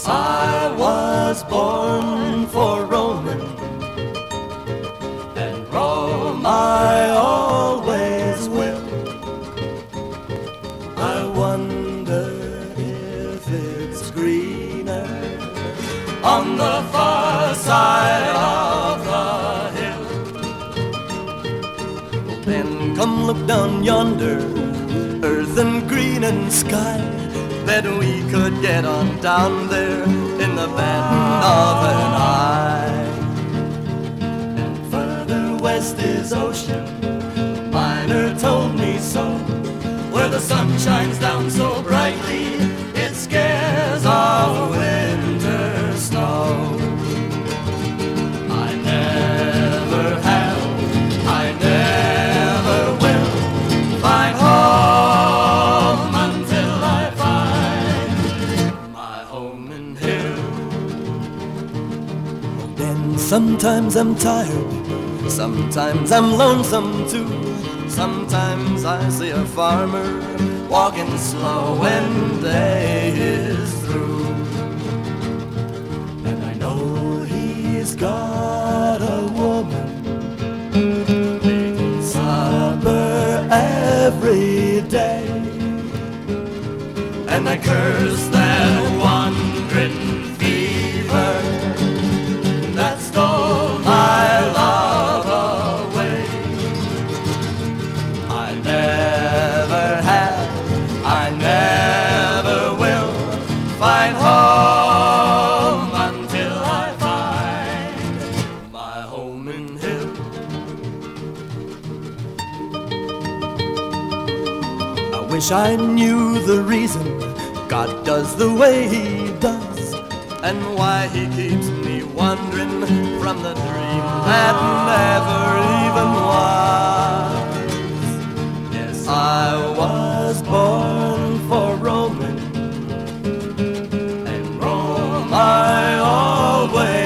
I was born for roaming, and roam I always will. I wonder if it's greener on the far side of the hill. Well, then come look down yonder, earth and green and sky. Bet we could get on down there in the bend of an eye. And further west is ocean, miner told me so, where the sun shines down so brightly it scares off winter snow. I never have, I never will find home until I find my home in hill. Then sometimes I'm tired, sometimes I'm lonesome too. Sometimes I see a farmer walking slow when day is through, and I know he's got a woman making supper every day. And I curse that wandering fever that stole my love away. I never have, I never will find home until I find my home in hill. I wish I knew the reason God does the way He does, and why He keeps me wandering from the dream that never even was. Yes, I was born for roaming, and roam I always